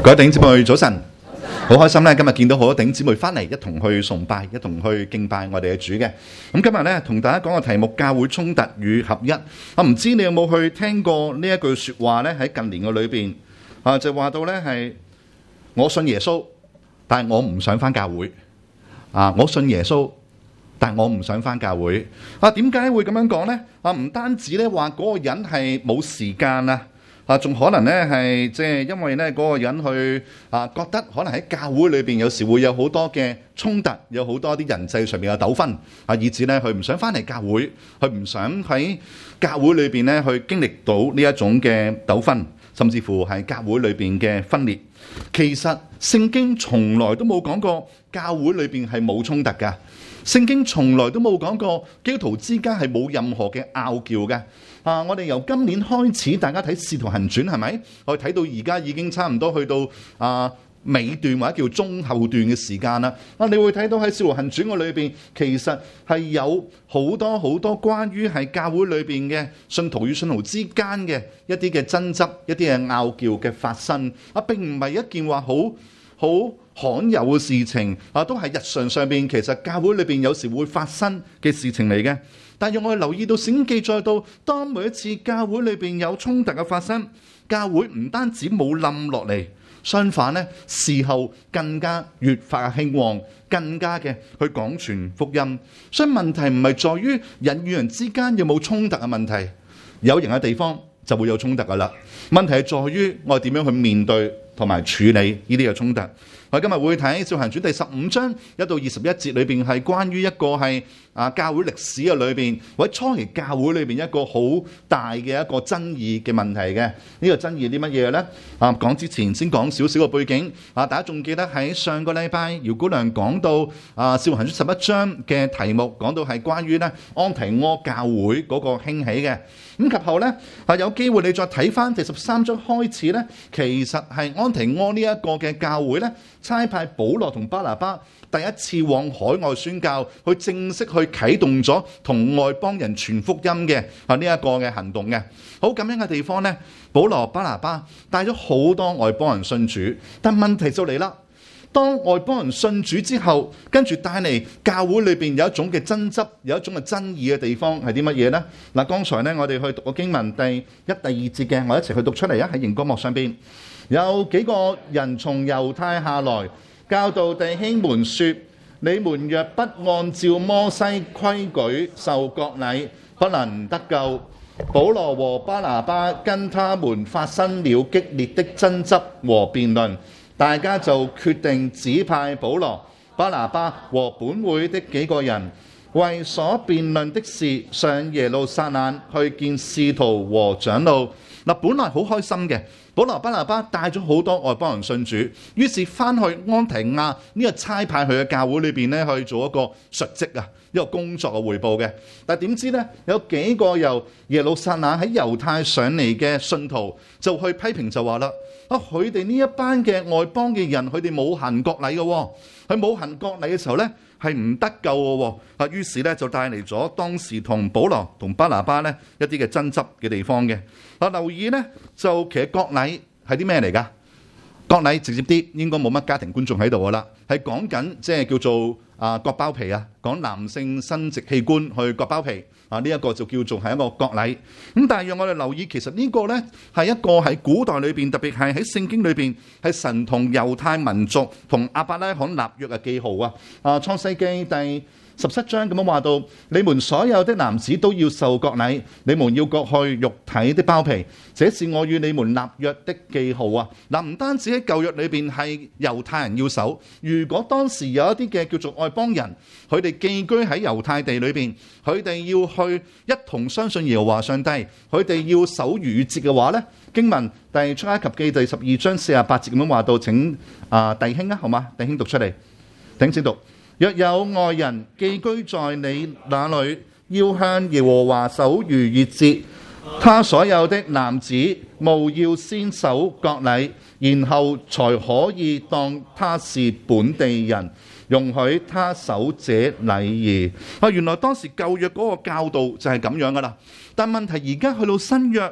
各位弟兄姊妹早晨，好開心咧！今日見到好多弟兄姊妹翻嚟，一同去崇拜，一同去敬拜我哋嘅主嘅。咁今日咧同大家講個題目：教會衝突與合一。我唔知你有冇去聽過呢一句說話咧？喺近年嘅裏邊就話到咧係我信耶穌，但係我唔想翻教會。我信耶穌，但係我唔想翻教會。點解會咁樣講咧？唔單止咧話嗰個人係冇時間啊。仲可能咧係即係因為咧嗰個人去覺得可能喺教會裏邊有時會有好多嘅衝突，有好多啲人際上面嘅糾紛以至咧佢唔想翻嚟教會，佢唔想喺教會裏邊咧去經歷到呢一種嘅糾紛，甚至乎係教會裏邊嘅分裂。其實聖經從來都冇講過教會裏邊係冇衝突㗎，聖經從來都冇講過基督徒之間係冇任何嘅拗撬嘅。我哋由今年開始，大家睇《使徒行傳》係咪？我哋睇到而家已經差唔多去到尾段或者叫中後段嘅時間啦。你會睇到喺《使徒行傳》嘅裏邊，其實係有好多好多關於係教會裏邊嘅信徒與信徒之間嘅一啲嘅爭執、一啲嘅拗撬嘅發生。並唔係一件話好罕有嘅事情，都係日常上邊其實教會裏邊有時會發生嘅事情嚟嘅。但係我哋留意到聖經記載到，當每一次教會裏邊有衝突嘅發生，教會唔單止冇冧落嚟，相反呢，事後更加越發興旺，更加嘅去廣傳福音。所以問題唔係在於人與人之間有冇衝突嘅問題，有人嘅地方就會有衝突噶啦。問題係在於我哋點樣去面對同埋處理呢啲嘅衝突。我今日會睇《使徒行傳》第15章1到21節裏邊，係關於一個係教會歷史嘅裏邊，或者初期教會裏邊一個好大嘅一個爭議嘅問題嘅。呢個爭議係啲乜嘢呢？講之前先講少少嘅背景。大家仲記得喺上個禮拜姚姑娘講到《使徒行傳》11章嘅題目，講到係關於咧安提阿教會嗰個興起嘅。咁及後呢，有機會你再睇翻第13章開始呢，其實係安提阿呢一個嘅教會呢，差派保羅同巴拿巴第一次往海外宣教，去正式去啟動咗同外邦人傳福音嘅呢一個嘅行動嘅。好咁樣嘅地方呢，保羅巴拿巴帶咗好多外邦人信主，但問題就嚟啦。當外邦人信主之後，跟住帶嚟教會裏邊有一種嘅爭執，有一種嘅爭議嘅地方係啲乜嘢呢？嗱，剛才呢，我哋去讀個經文第1、第2節嘅，我一齊去讀出嚟啊！喺熒光幕上邊有幾個人從猶太下來，教導弟兄們說：你們若不按照摩西規矩受割禮，不能得救。保羅和巴拿巴跟他們發生了激烈的爭執和辯論。大家就決定指派保羅、巴拿巴和本會的幾個人，為所辯論的事上耶路撒冷去見使徒和長老。本來好開心嘅，保羅巴拿巴帶咗好多外邦人信主，於是翻去安提亞呢個差派佢嘅教會裏邊咧去做一個述職一個工作嘅彙報嘅。但係點知呢，有幾個由耶路撒冷喺猶太上嚟嘅信徒就去批評，就話啦：佢哋呢一班嘅外邦嘅人，佢哋冇行割禮嘅，佢冇行割禮嘅時候呢，係唔得救嘅。於是呢，就帶嚟咗當時同保羅同巴拿巴呢一啲嘅爭執嘅地方嘅。留意呢，就其實割禮係啲咩嚟㗎？割禮直接啲，應該冇乜家庭觀眾喺度㗎啦，係講緊即係叫做割包皮啊，講男性生殖器官去割包皮呢一個就叫做係一個割禮。咁但係讓我哋留意，其實呢個呢係一個喺古代裏邊，特別係喺聖經裏邊係神同猶太民族同亞伯拉罕立約嘅記號啊。創世記第17章咁樣話到：你們所有的男子都要受割禮，你們要割去肉體的包皮，這是我與你們立約的記號啊！唔單止喺舊約裏邊係猶太人要守，如果當時有一啲嘅叫做外邦人，佢哋寄居喺猶太地裏邊，佢哋要去一同相信耶和華上帝，佢哋要守逾越節嘅話呢，經文第出埃及記第12章48節咁樣話到，請弟兄好嘛？弟兄讀出嚟，弟兄先讀。若有外人寄居在你那裏，要向耶和華守逾越節，他所有的男子務要先守割禮，然後才可以當他是本地人，容許他守這禮儀。原來當時舊約嗰個教導就係咁樣噶啦。但問題而家去到新約，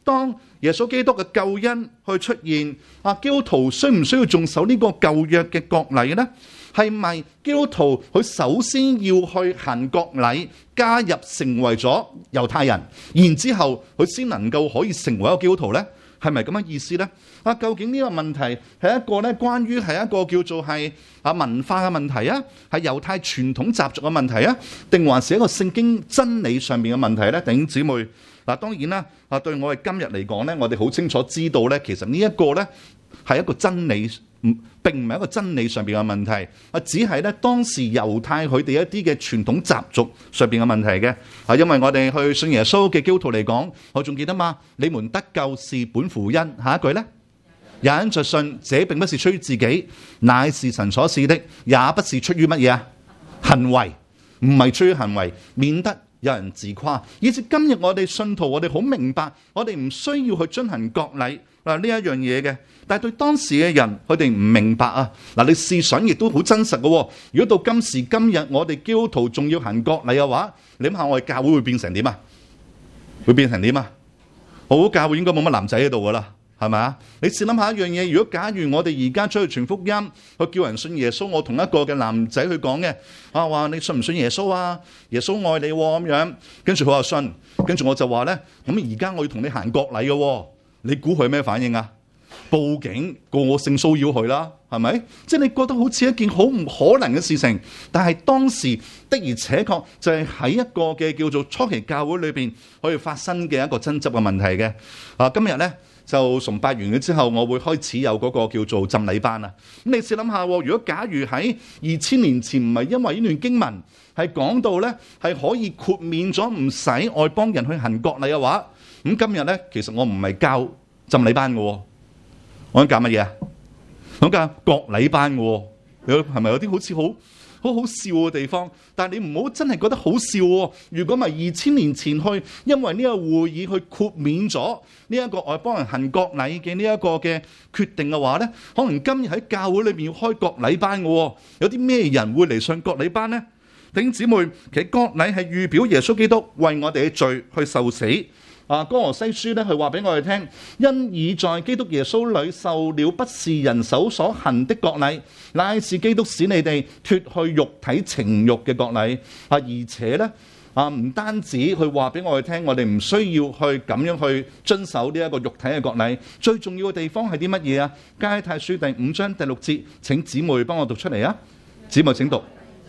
當耶穌基督嘅救恩去出現，基督徒需唔需要仲守呢個舊約嘅割禮呢？係咪基督徒佢首先要去行割禮，加入成為咗猶太人，然之後佢先能夠可以成為一個基督徒呢？係咪咁嘅意思呢？究竟呢個問題係一個咧關於係一個叫做係文化嘅問題啊，係猶太傳統習俗嘅問題啊，定還是一個聖經真理上面嘅問題呢？弟兄姊妹，當然啦，對我哋今日嚟講呢，我哋好清楚知道呢，其實呢一個呢係一個真理，並唔係一個真理上邊嘅問題，只係咧當時猶太佢哋一啲嘅傳統習俗上邊嘅問題嘅。因為我哋去信耶穌嘅基督徒嚟講，我仲記得嘛？你們得救是本乎恩，下一句呢，也因着信，這並不是出於自己，乃是神所賜的，也不是出於乜嘢啊？行為，唔係出於行為，免得有人自誇。以至今日我哋信徒，我哋好明白，我哋唔需要去進行割禮呢一樣嘢嘅。但係對當時嘅人，佢哋唔明白啊！你試想亦都好真實嘅。如果到今時今日，我哋基督徒仲要行割禮嘅話，你諗下我哋教會會變成點啊？會變成點啊？好，教會應該冇乜男仔喺度噶啦，係咪啊？你試諗下一樣嘢，如果假如我哋而家出去傳福音，去叫人信耶穌，我同一個嘅男仔去講嘅，話你信唔信耶穌啊？耶穌愛你咁樣，跟住佢話信，跟住我就話咧，咁而家我要同你行割禮嘅，你估佢咩反應啊？報警，個性騷擾佢啦，係咪？即係你覺得好似一件好唔可能嘅事情，但係當時的而且確就係喺一個嘅叫做初期教會裏邊可以發生嘅一個爭執嘅問題嘅。今日呢，就崇拜完咗之後，我會開始有嗰個叫做浸禮班啊。咁你試諗下，如果假如喺2000年前唔係因為呢段經文係講到呢係可以豁免咗唔使外邦人去行割禮嘅話，咁今日呢，其實我唔係教浸禮班嘅。我講教乜嘢啊？講教割禮班嘅，係咪有啲好似好笑嘅地方？但係你唔好真係覺得好笑喎。如果唔係2000年前去，因為呢個會議去豁免咗呢一個外邦人行割禮嘅呢一個嘅決定嘅話呢，可能今日喺教會裏面要開割禮班嘅，有啲咩人會嚟上割禮班呢？弟兄姊妹，其實割禮係預表耶穌基督為我哋嘅罪去受死。哥羅西書咧，佢話俾我哋聽，因已在基督耶穌裏受了不是人手所行的割禮，乃是基督使你哋脫去肉體情慾嘅割禮。而且咧，唔單止佢話俾我哋聽，我哋唔需要去咁樣去遵守呢一個肉體嘅割禮。最重要嘅地方係啲乜嘢啊？加拉太書第5章第6節，請姊妹幫我讀出嚟啊！姊妹請讀。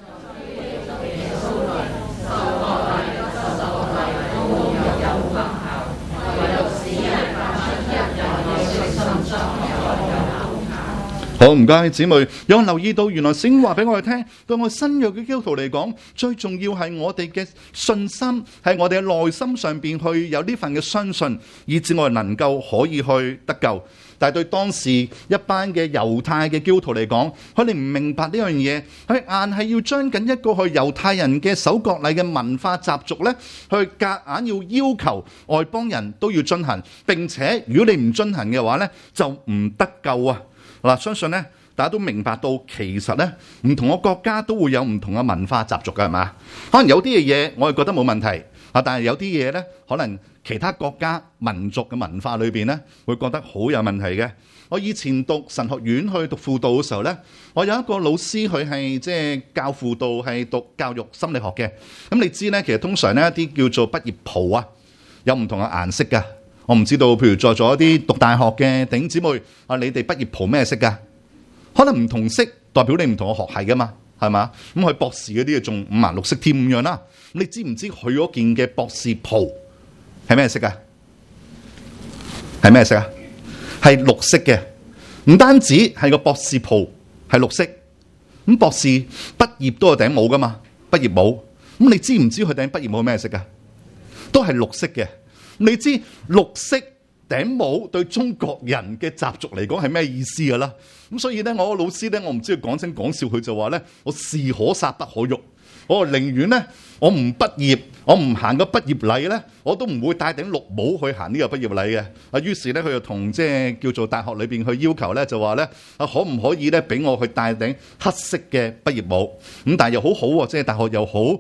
好，唔該，姊妹有留意到，原來聖經話俾我哋聽，對我新約嘅基督徒嚟講，最重要係我哋嘅信心，係我哋嘅內心上邊去有呢份嘅相信，以至我哋能夠可以去得救。但係對當時一班嘅猶太嘅基督徒嚟講，佢哋唔明白呢樣嘢，佢硬係要將緊一個去猶太人嘅守割禮嘅文化習俗咧，去夾硬要求外邦人都要遵行，並且如果你唔遵行嘅話咧，就唔得救啊！嗱，相信咧，大家都明白到，其實咧，唔同嘅國家都會有唔同嘅文化習俗嘅，係嘛？可能有啲嘅嘢我係覺得冇問題，但係有啲嘢咧，可能其他國家民族嘅文化裏邊咧，會覺得好有問題嘅。我以前讀神學院去讀輔導嘅時候咧，我有一個老師，佢係即係教輔導，係讀教育心理學嘅。咁你知咧，其實通常咧一啲叫做畢業袍啊，有唔同嘅顏色㗎。我唔知道，譬如在座一啲讀大學嘅弟兄姊妹，你哋畢業袍咩色噶？可能唔同色代表你唔同嘅學系噶嘛，係嘛？咁佢博士嗰啲仲五顏六色添咁樣啦。你知唔知佢嗰件嘅博士袍係咩色啊？係咩色啊？係綠色嘅。唔單止係個博士袍係綠色，咁博士畢業都有頂帽噶嘛，畢業帽。咁你知唔知佢頂畢業帽係咩色啊？都係綠色嘅。你知綠色頂帽對中國人嘅習俗嚟講係咩意思㗎啦？咁所以咧，我個老師咧，我唔知佢講真講笑，佢就話咧，我士可殺不可辱。我寧願咧，我唔畢業，我唔行個畢業禮咧，我都唔會戴頂綠帽去行呢個畢業禮嘅。於是咧，佢就同即係叫做大學裏邊去要求咧，就話咧，可唔可以咧俾我去戴頂黑色嘅畢業帽？咁但係又好好喎，即係大學又好。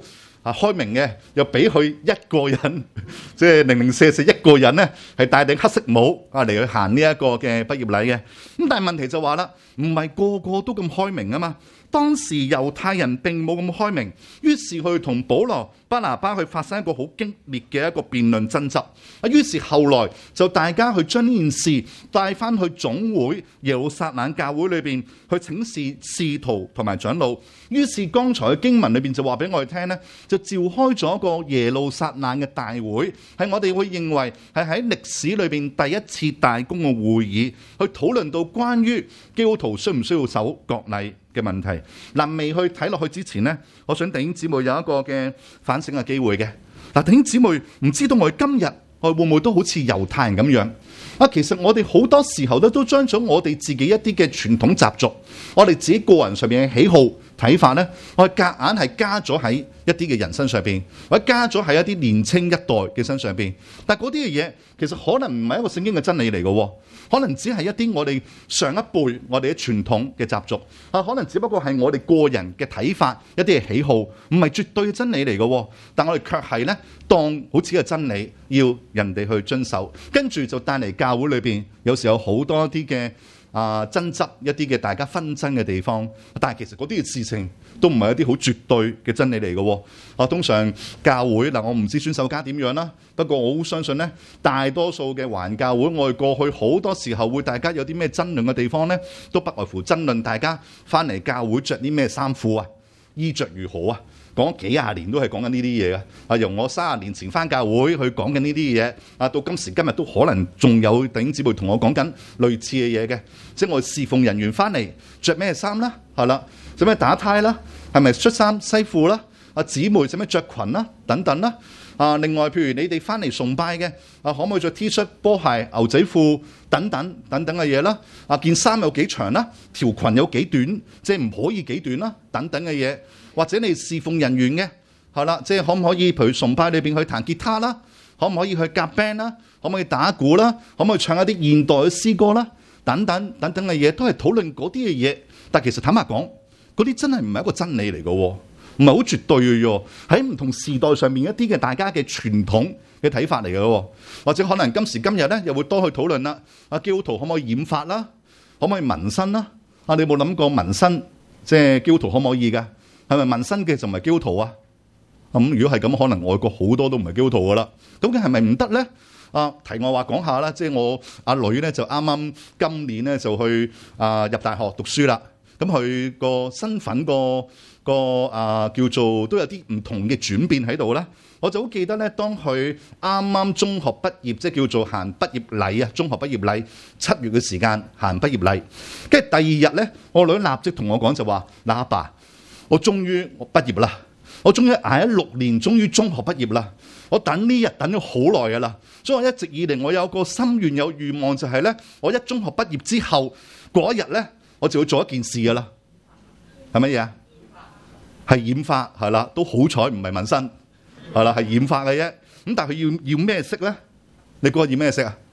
開明嘅，又俾佢一個人，即係零零舍舍一個人咧，係戴頂黑色帽嚟去行呢一個嘅畢業禮嘅。咁但係問題就話啦，唔係個個都咁開明啊嘛。當時猶太人並冇咁開明，於是佢同保羅、巴拿巴去發生一個好激烈嘅一個辯論爭執。於是後來就大家去將呢件事帶翻去總會耶路撒冷教會裏邊去請示使徒同埋長老。於是剛才嘅經文裏邊就話俾我哋聽呢，就召開咗一個耶路撒冷嘅大會，係我哋會認為係喺歷史裏邊第一次大公嘅會議，去討論到關於基督徒需唔需要守割禮嘅問題。未去睇落去之前呢，我想弟兄姊妹有一個嘅反省嘅機會嘅。弟兄姊妹，唔知道我哋今日我會唔會都好似猶太人咁樣？其實我哋好多時候都將咗我哋自己一啲嘅傳統習俗，我哋自己個人上面嘅喜好睇法呢，我哋夾硬係加咗喺一啲嘅人身上邊，或者加咗喺一啲年青一代嘅身上邊。但係嗰啲嘅嘢其實可能唔係一個聖經嘅真理嚟嘅，可能只係一啲我哋上一輩我哋嘅傳統嘅習俗，可能只不過係我哋個人嘅睇法，一啲嘅喜好，唔係絕對嘅真理嚟嘅。但我哋卻係呢，當好似係真理，要人哋去遵守，跟住就帶嚟教會裏邊有時有好多啲嘅爭執，一啲嘅大家紛爭嘅地方。但係其實嗰啲嘅事情都唔係一啲好絕對嘅真理嚟嘅。通常教會我唔知孫守家點樣啦，不過我好相信呢，大多數嘅華人教會，我哋過去好多時候會大家有啲咩爭論嘅地方呢，都不外乎爭論大家翻嚟教會着啲咩衫褲啊，衣着如何啊。講幾廿年都係講緊呢啲嘢嘅，由我30年前翻教會去講緊呢啲嘢，到今時今日都可能仲有弟兄姊妹同我講緊類似嘅嘢嘅，即係我侍奉人員翻嚟着咩衫啦，係啦，使咩打呔啦，係咪恤衫西褲啦？姊妹使咩着裙啦，等等啦。另外譬如你哋翻嚟崇拜嘅，可唔可以着 T 恤、波鞋、牛仔褲等等嘅嘢啦？件衫有幾長啦？條裙有幾短？即係唔可以幾短啦？等等嘅嘢。或者你侍奉人員嘅，係啦，即係可唔可以譬如崇拜裏邊去彈吉他啦？可唔可以去夾 band 啦？可唔可以打鼓啦？可唔可以唱一啲現代嘅詩歌啦？等等嘅嘢都係討論嗰啲嘅嘢。但其實坦白講，嗰啲真係唔係一個真理嚟嘅，唔係好絕對嘅喎。喺唔同時代上面一啲嘅大家嘅傳統嘅睇法嚟嘅喎。或者可能今時今日咧又會多去討論啦。基督徒可唔可以染髮啦？可唔可以紋身啦？你有冇諗過紋身即係基督徒可唔可以㗎？係咪紋身嘅就唔係基督徒啊？如果係咁，可能外國好多都唔係基督徒噶啦。究竟係咪唔得咧？題外話講下啦，即係我阿女咧就啱啱今年咧就去入大學讀書啦。咁佢個身份叫做都有啲唔同嘅轉變喺度啦。我就好記得咧，當佢啱啱中學畢業，即係叫做行畢業禮啊，中學畢業禮7月嘅時間行畢業禮。跟住第二日咧，我女立即同我講就話：嗱，阿爸，我終於畢業啦！我終於捱咗6年，終於中學畢業啦！我等呢日等咗好耐噶啦，所以我一直以嚟我有個心願有願望，就係咧，我一中學畢業之後嗰一日咧，我就會做一件事噶啦。係乜嘢啊？係染髮，係啦，都好彩唔係紋身，係啦，係染髮嘅啫。咁但係佢要咩色咧？你估下染咩色啊？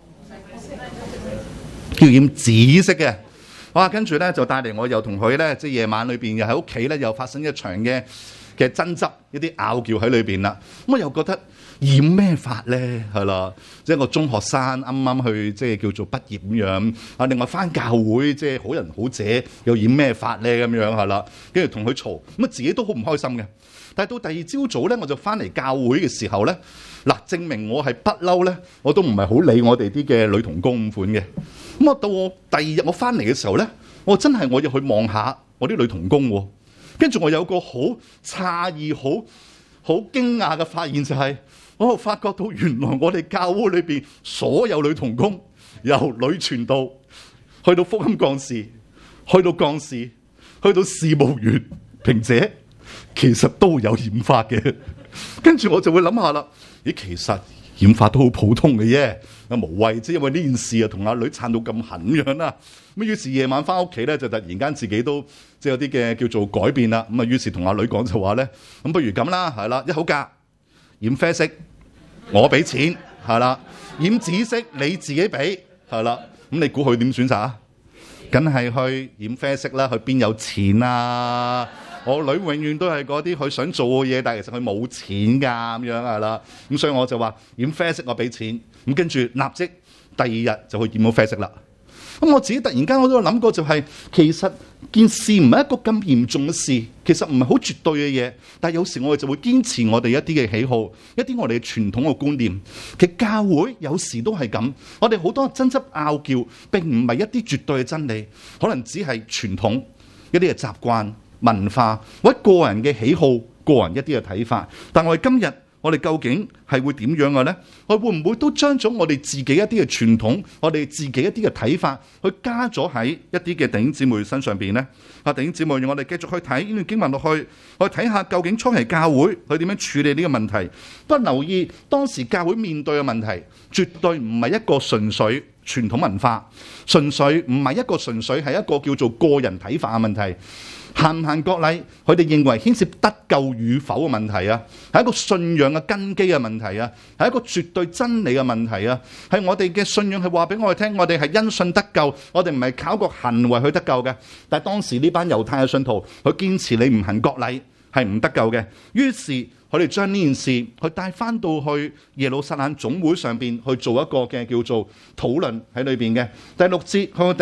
要染紫色嘅。哇！跟住咧就帶嚟，我又同佢咧，即係夜晚裏邊又喺屋企咧，又發生一場嘅爭執，一啲拗撬喺裏邊啦。咁我又覺得染咩髮咧？係啦，即係個中學生啱啱去即係叫做畢業咁樣。另外翻教會即係好人好姐，又染咩髮咧？咁樣係啦，跟住同佢嘈，咁自己都好唔開心嘅。但係到第二朝早咧，我就翻嚟教會嘅時候咧，嗱，證明我係不嬲咧，我都唔係好理我哋啲嘅女童工咁款嘅。咁到我第二日我翻嚟嘅時候咧，我真係我要去望下我啲女童工喎。跟住我有個好詫異、好驚訝嘅發現，就係我發覺到原來我哋教會裏邊所有女童工，由女傳道去到福音幹事，去到幹事，去到事務員、平姐，其實都有染髮嘅。跟住我就會諗下啦，咦，其實染髮都好普通嘅啫，無謂啫。因為呢件事啊，同阿女撐到咁狠樣啦。咁於是夜晚翻屋企咧，就突然間自己都即係有啲嘅叫做改變啦。咁啊，於是同阿女講就話咧，咁不如咁啦，係啦，一口價染啡色，我俾錢，係啦；染紫色你自己俾，係啦。咁你估佢點選擇啊？梗係去染啡色啦，佢邊有錢啊？ 我女永遠都係嗰啲佢想做嘅嘢，但係其實佢冇錢㗎咁樣係啦。咁所以我就話染啡色我俾錢，咁跟住立即第二日就去染到啡色啦。咁我自己突然間我都有諗過，就係其實件事唔係一個咁嚴重嘅事，其實唔係好絕對嘅嘢，但係有時我哋就會堅持我哋一啲嘅喜好，一啲我哋嘅傳統嘅觀念。其實教會有時都係咁，我哋好多爭執拗撬並唔係一啲絕對嘅真理，可能只係傳統一啲嘅習慣文化或者個人嘅喜好、個人一啲嘅睇法。但我哋今日我哋究竟係會點樣嘅呢？我會唔會都將咗我哋自己一啲嘅傳統，我哋自己一啲嘅睇法，去加咗喺一啲嘅弟兄姊妹身上邊呢？弟兄姊妹，讓我哋繼續去睇呢段經文落去，我哋睇下究竟初期教會佢點樣處理呢個問題。不過留意當時教會面對嘅問題，絕對唔係一個純粹傳統文化，純粹唔係一個純粹係一個叫做個人睇法嘅問題。行唔行割禮，佢哋認為牽涉得救與否嘅問題啊，係一個信仰嘅根基嘅問題啊，係一個絕對真理嘅問題啊，係我哋嘅信仰係話俾我哋聽，我哋係因信得救，我哋唔係靠個行為去得救嘅。但係當時呢班猶太嘅信徒，佢堅持你唔行割禮係唔得救嘅，於是佢哋將呢件事去帶翻到去耶路撒冷總會上邊去做一個嘅叫做討論喺裏邊嘅。第六節去到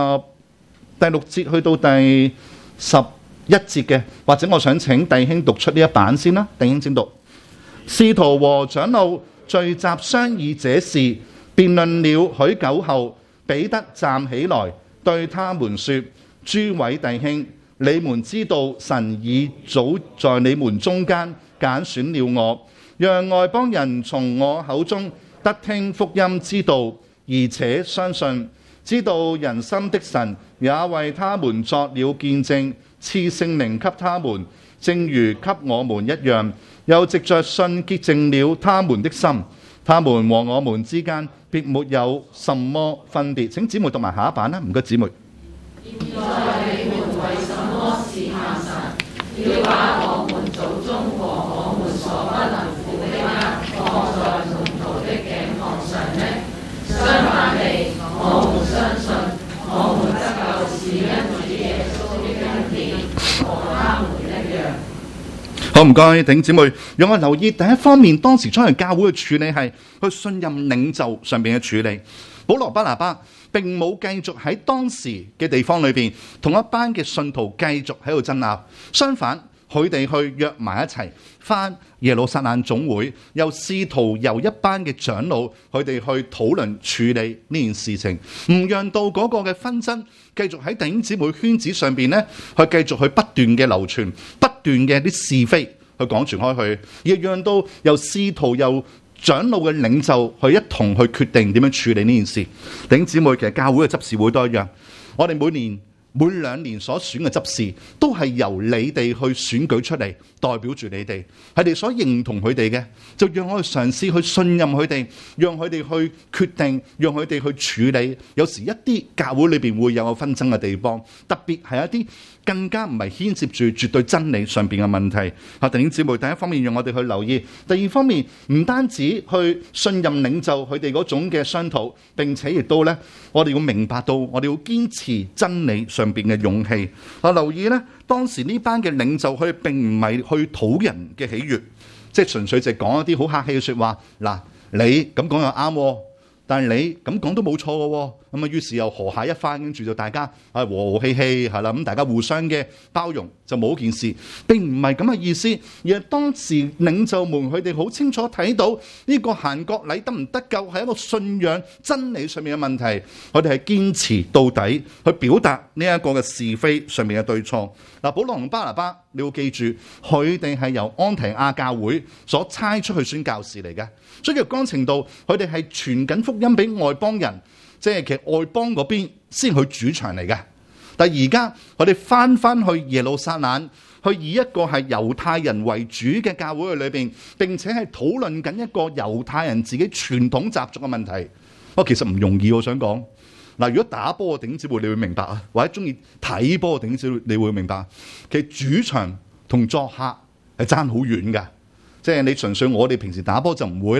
第11節嘅，或者我想請弟兄讀出呢一版先啦。弟兄請讀。使徒和長老聚集商議這事，辯論了許久後，彼得站起來對他們說：諸位弟兄，你們知道神已早在你們中間揀選了我，讓外邦人從我口中得聽福音之道，而且相信。知道人心的神也為他們作了見證，賜聖靈給他們，正如給我們一樣，又藉着信潔淨了他們的心。他們和我們之間別沒有什麼分別。請姊妹讀埋下一版啦，唔該姊妹。現在你們為什麼試探神，要把我們祖宗和我們所不能負的軛放在門徒的頸項上呢？相反地，我們相信我們得救是因主耶穌的恩典，和他們一樣。好，唔該，弟兄姊妹，讓我留意第一方面，當時初期教會嘅處理係去信任領袖上邊嘅處理。保羅巴拿巴並冇繼續喺當時嘅地方裏邊同一班嘅信徒繼續喺度爭拗，相反，佢哋去約埋一齊返耶路撒冷總會，又試圖由一班嘅長老佢哋去討論處理呢件事情，唔讓到嗰個嘅紛爭繼續喺弟兄姊妹圈子上邊呢，去繼續去不斷嘅流傳，不斷嘅啲是非去講傳開去，亦讓到由試圖由長老嘅領袖去一同去決定點樣處理呢件事。弟兄姊妹，其實教會嘅執事會都一樣，我哋每2年所選嘅執事都係由你哋去選舉出嚟，代表住你哋，係你所認同佢哋嘅，就讓我哋嘗試去信任佢哋，讓佢哋去決定，讓佢哋去處理。有時一啲教會裏邊會有紛爭嘅地方，特別係一啲更加唔係牽涉住絕對真理上邊嘅問題。弟兄姊妹，第一方面讓我哋去留意，第二方面唔單止去信任領袖佢哋嗰種嘅商討，並且亦都呢，我哋要明白到，我哋要堅持真理上邊嘅勇氣。留意呢，當時呢班嘅領袖佢並唔係去討人嘅喜悅，即係純粹就講一啲好客氣嘅說話。嗱，你咁講又啱，但係你咁講都冇錯嘅。咁啊，於是又和諧一番，跟住就大家和和氣氣係啦，咁大家互相嘅包容就冇件事，並唔係咁嘅意思。而係當時領袖們佢哋好清楚睇到呢個行割禮得唔得救係一個信仰真理上面嘅問題，我哋係堅持到底去表達呢一個嘅是非上面嘅對錯。嗱，保羅同巴拿巴，你要記住，佢哋係由安提亞教會所差出去宣教士嚟嘅，所以若干程度佢哋係傳緊福音俾外邦人。即係其實外邦嗰邊先去主場嚟嘅，但係而家我哋翻去耶路撒冷，去以一個係猶太人為主嘅教會裏邊，並且係討論緊一個猶太人自己傳統習俗嘅問題。其實唔容易，我想講嗱，如果打波嘅弟兄姊妹你會明白啊，或者中意睇波嘅弟兄姊妹你會明白，其實主場同作客係爭好遠㗎。即係你純粹我哋平時打波就唔會啦，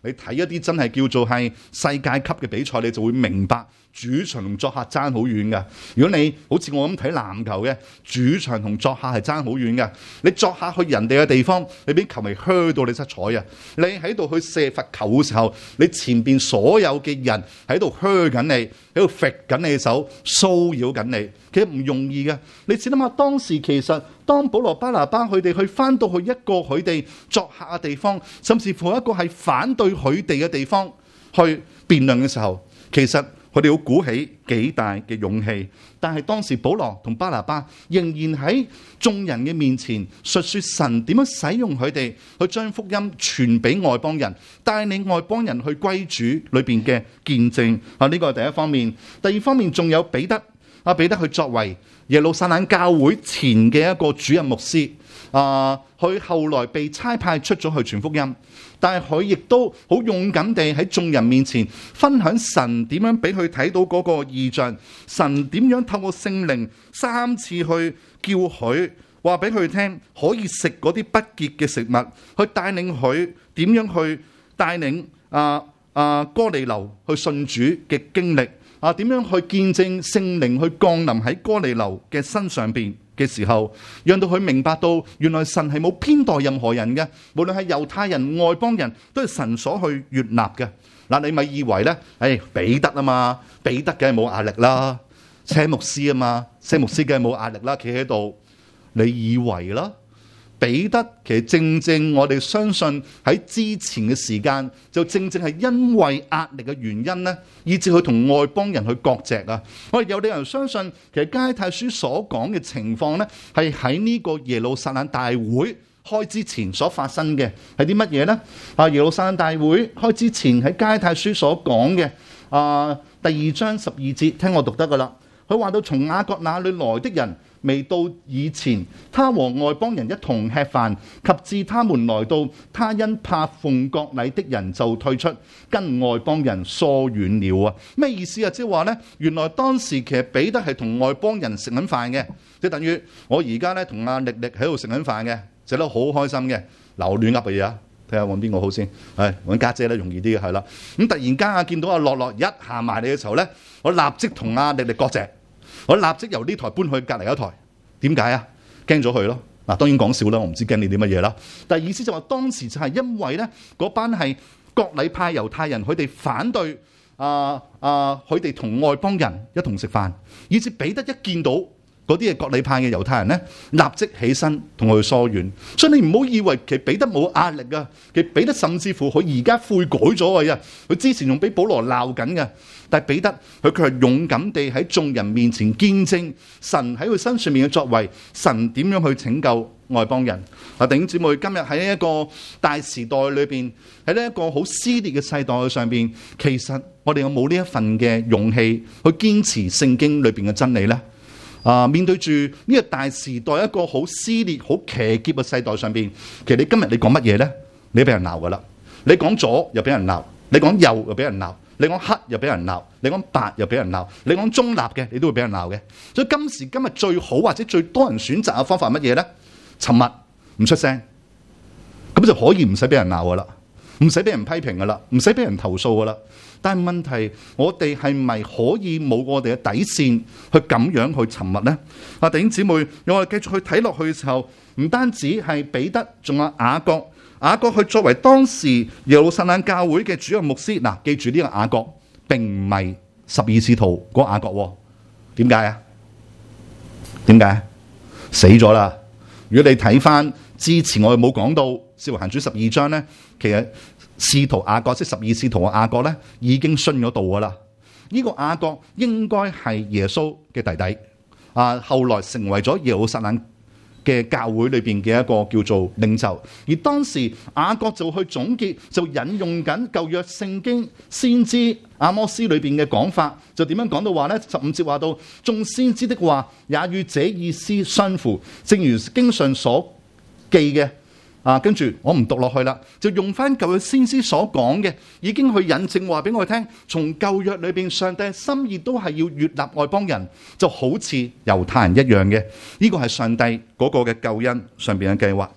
你睇一啲真係叫做係世界級嘅比賽，你就會明白主場同作客爭好遠㗎。如果你好似我咁睇籃球嘅，主場同作客係爭好遠㗎。你作客去人哋嘅地方，你俾球迷噓到你七彩啊！你喺度去射罰球嘅時候，你前邊所有嘅人喺度噓緊你，喺度揈緊你手，騷擾緊你，其實唔容易嘅。你只諗下當時其實當保羅巴拿巴佢哋去翻到去一個佢哋作客嘅地方，甚至乎一個係反對佢哋嘅地方去辯論嘅時候，其實佢哋要鼓起幾大嘅勇氣，但係當時保羅同巴拿巴仍然喺眾人嘅面前述說神點樣使用佢哋去將福音傳俾外邦人，帶領外邦人去歸主裏邊嘅見證。呢個係第一方面。第二方面仲有彼得，彼得佢作為耶路撒冷教會前嘅一個主任牧師，佢後來被差派出咗去傳福音，但係佢亦都好勇敢地喺眾人面前分享神點樣俾佢睇到嗰個異象，神點樣透過聖靈3次去叫佢話俾佢聽可以食嗰啲不潔嘅食物，去帶領佢點樣去帶領哥尼流去信主嘅經歷，點樣去見證聖靈去降臨喺哥尼流嘅身上邊嘅時候，讓到佢明白到原來神係冇偏待任何人嘅，無論係猶太人、外邦人，都係神所去悅納嘅。你咪以為呢？彼得啊嘛，彼得梗係冇壓力啦，車牧師啊嘛，車牧師梗係冇壓力啦，企喺度，你以為啦？彼得其實正正我哋相信喺之前嘅時間，就正正係因為壓力嘅原因呢，以致佢同外邦人去割席啊！我哋有啲人相信，其實加拉太書所講嘅情況呢，係喺呢個耶路撒冷大會開之前所發生嘅，係啲乜嘢呢？耶路撒冷大會開之前喺加拉太書所講嘅第2章12節，聽我讀得噶啦。佢話到從雅各那裏來的人，未到以前，他和外邦人一同吃飯，及至他們來到，他因怕奉國禮的人就退出，跟外邦人疏遠了啊！咩意思啊？即係話呢，原來當時其實彼得係同外邦人食緊飯嘅，即係等於我而家呢同阿力力喺度食緊飯嘅，食得好開心嘅，嗱，亂噏嘅嘢啊！睇下揾邊個好先，揾家姐咧容易啲嘅係啦。咁突然間見到阿樂樂一行埋嚟嘅時候呢，我立即同阿力力割席。我立即由呢台搬去隔離一台，點解啊？驚咗佢咯。當然講笑啦，我唔知驚你啲乜嘢啦。但係意思就話當時就係因為咧嗰班係割禮派猶太人，佢哋反對佢哋同外邦人一同食飯，以至彼得一見到嗰啲係割禮派嘅猶太人咧，立即起身同佢疏遠。所以你唔好以為其實彼得冇壓力啊，其實彼得甚至乎佢而家悔改咗啊！佢之前仲俾保羅鬧緊嘅。但係彼得佢卻係勇敢地喺眾人面前見證神喺佢身上面嘅作為，神點樣去拯救外邦人。弟兄姊妹，今日喺一個大時代裏邊，喺呢一個好撕裂嘅世代上邊，其實我哋有冇呢一份嘅勇氣去堅持聖經裏邊嘅真理呢？面對住呢個大時代，一個好撕裂、好騎劫嘅世代上邊，其實你今日你講乜嘢呢？你俾人鬧噶啦，你講左又俾人鬧，你講右又俾人鬧。你講黑又俾人鬧，你講白又俾人鬧，你講中立嘅你都會俾人鬧嘅。所以今時今日最好或者最多人選擇嘅方法係乜嘢呢？沉默，唔出聲，咁就可以唔使俾人鬧噶啦，唔使俾人批評噶啦，唔使俾人投訴噶啦。但係問題，我哋係咪可以冇我哋嘅底線去咁樣去沉默呢？弟兄姊妹，讓我哋繼續去睇落去嘅時候，唔單止係彼得，仲有雅各。雅各佢作為當時耶路撒冷教會嘅主任牧師，記住呢個雅各並唔係12使徒嗰雅各，點解啊？點解？死咗啦！如果你睇翻之前我哋冇講到《使徒行傳》12章咧，其實使徒雅各即係12使徒嘅雅各咧，已經殉咗道噶啦。呢個雅各應該係耶穌嘅弟弟，後來成為咗耶路撒冷嘅教會裏邊嘅一個叫做領袖，而當時雅各就去總結，就引用緊舊約聖經先知阿摩司裏邊嘅講法，就點樣講到話呢？15節話到，眾先知的話也與這意思相符，正如經上所記嘅。跟住我唔讀落去啦，就用翻舊約先知所講嘅，已經去引證話俾我哋聽，從舊約裏邊上帝嘅心意都係要悅納外邦人，就好似猶太人一樣嘅。呢個係上帝嗰個嘅救恩上邊嘅計劃。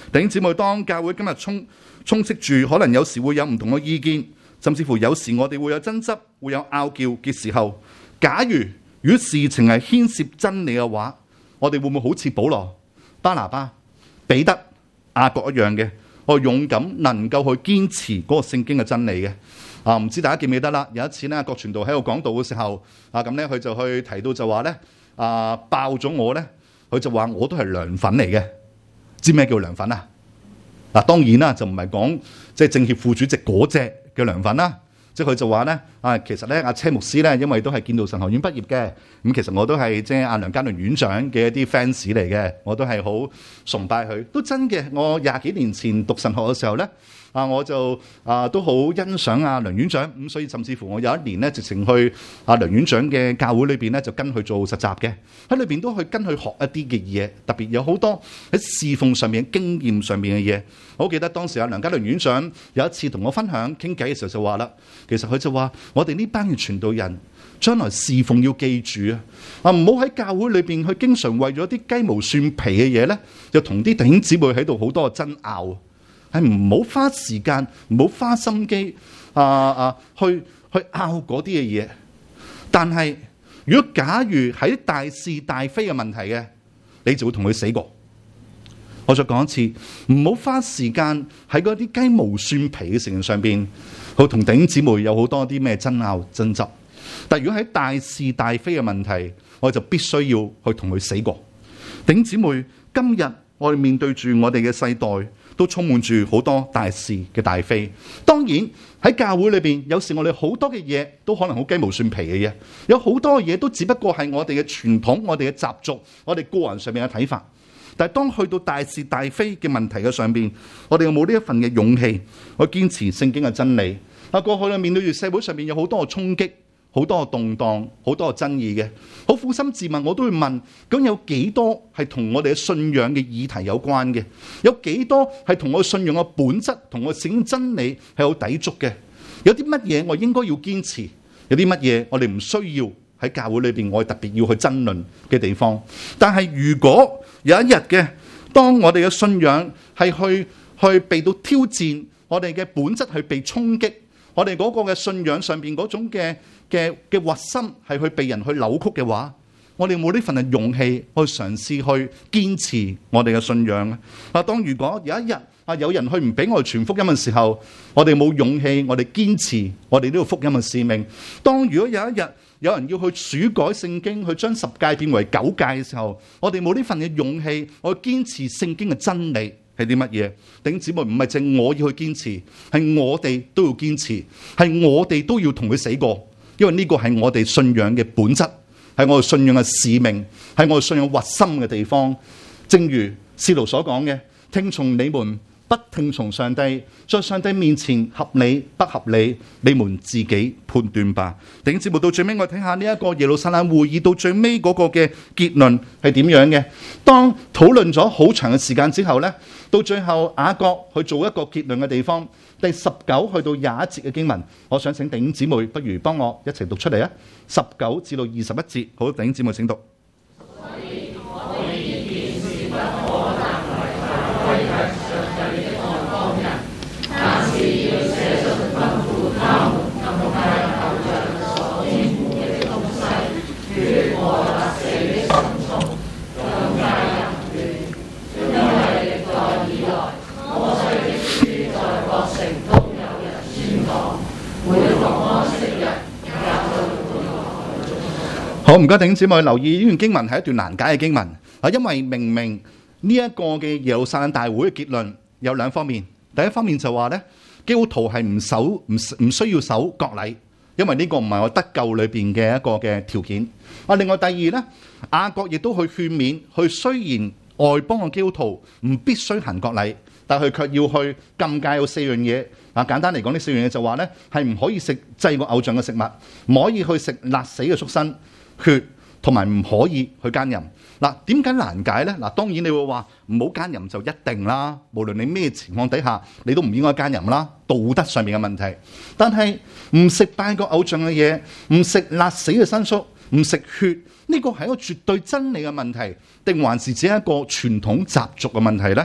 弟兄姊妹，當教會今日充斥住可能有時會有唔同嘅意見，甚至乎有時我哋會有爭執，會有拗撬嘅時候，假如果事情係牽涉真理嘅話，我哋會唔會好似保羅、巴拿巴、彼得、雅各一樣嘅，我勇敢能夠去堅持嗰個聖經嘅真理嘅？唔知大家記唔記得啦？有一次咧，郭傳道喺度講道嘅時候，咁咧佢就去提到就話咧，爆咗我咧，佢就話我都係涼粉嚟嘅。知咩叫涼粉啊？嗱，當然啦，就唔係講即係政協副主席嗰隻嘅涼粉啦。即係佢就話咧，其實咧，阿車牧師咧，因為都係建道神學院畢業嘅，咁其實我都係即係阿梁家麟院長嘅一啲 fans 嚟嘅，我都係好崇拜佢。都真嘅，我20幾年前讀神學嘅時候咧，我就都好欣賞阿梁院長，咁所以甚至乎我有一年咧，直情去阿梁院長嘅教會裏邊咧，就跟佢做實習嘅，喺裏邊都去跟佢學一啲嘅嘢，特別有好多喺侍奉上面、經驗上面嘅嘢。我好記得當時阿梁家麟院長有一次同我分享傾偈嘅時候就話啦，其實佢就話我哋呢班嘅傳道人將來侍奉要記住唔好喺教會裏邊去經常為咗啲雞毛蒜皮嘅嘢咧，就同啲弟兄姊妹喺度好多嘅爭拗。係唔好花時間，唔好花心機去拗嗰啲嘅嘢。但係如果假如喺大是大非嘅問題嘅，你就會同佢死過。我再講一次，唔好花時間喺嗰啲雞毛蒜皮嘅事情上邊，去同弟兄姊妹有好多啲咩爭拗爭執。但如果喺大是大非嘅問題，我就必須要去同佢死過。弟兄姊妹，今日我哋面對住我哋嘅世代，都充滿住好多大是嘅大非。當然喺教會裏邊，有時我哋好多嘅嘢都可能好雞毛蒜皮嘅嘢，有好多嘢都只不過係我哋嘅傳統、我哋嘅習俗、我哋個人上面嘅睇法。但係當去到大是大非嘅問題嘅上邊，我哋有冇呢一份嘅勇氣去堅持聖經嘅真理？過去我面對住社會上面有好多嘅衝擊，好多嘅動盪，好多嘅爭議嘅，好苦心自問，我都會問：咁有幾多係同我哋嘅信仰嘅議題有關嘅？有幾多係同我信仰嘅本質、同我聖經真理係有抵觸嘅？有啲乜嘢我應該要堅持？有啲乜嘢我哋唔需要喺教會裏邊我哋特別要去爭論嘅地方？但係如果有一日嘅，當我哋嘅信仰係去被到挑戰，我哋嘅本質係被衝擊，我哋嗰個嘅信仰上邊嗰種嘅核心係去被人去扭曲嘅話，我哋冇呢份嘅勇氣去嘗試去堅持我哋嘅信仰咧。當如果有一日有人去唔俾我哋傳福音嘅時候，我哋冇勇氣，我哋堅持我哋呢個福音嘅使命。當如果有一日有人要去署改聖經，去將10誡變為9誡嘅時候，我哋冇呢份嘅勇氣，我堅持聖經嘅真理係啲乜嘢？弟兄姊妹，唔係淨我要去堅持，係我哋都要堅持，係我哋都要同佢死過，因為呢個係我哋信仰嘅本質，係我哋信仰嘅使命，係我哋信仰核心嘅地方。正如使徒所講嘅，聽從你們，不聽從上帝，在上帝面前合理不合理，你們自己判斷吧。弟兄姊妹，到最尾我睇下呢一個耶路撒冷會議到最尾嗰個嘅結論係點樣嘅？當討論咗好長嘅時間之後呢，到最後雅各去做一個結論嘅地方，第19去到21節嘅經文，我想請弟兄姊妹不如幫我一齊讀出嚟啊！19至到21節，好，弟兄姊妹請讀。好，唔該，弟兄姊妹留意呢段經文係一段難解嘅經文因為明明呢一個嘅耶路撒冷大會嘅結論有兩方面。第一方面就話咧，基督徒係唔需要守割禮，因為呢個唔係我得救裏邊嘅一個嘅條件。另外第二咧，雅各亦都去勸勉，佢雖然外邦嘅基督徒唔必須行割禮，但係佢卻要去禁戒有4樣嘢。簡單嚟講，呢4樣嘢就話咧，係唔可以食祭過偶像嘅食物，唔可以去食勒死嘅畜生血，同埋唔可以去奸淫。點解難解呢？當然你會話唔好奸淫就一定啦，無論你咩情況底下，你都唔應該奸淫啦，道德上面嘅問題。但係唔食拜過偶像嘅嘢，唔食勒死嘅牲畜，唔食血，呢個係一個絕對真理嘅問題，定還是只係一個傳統習俗嘅問題呢？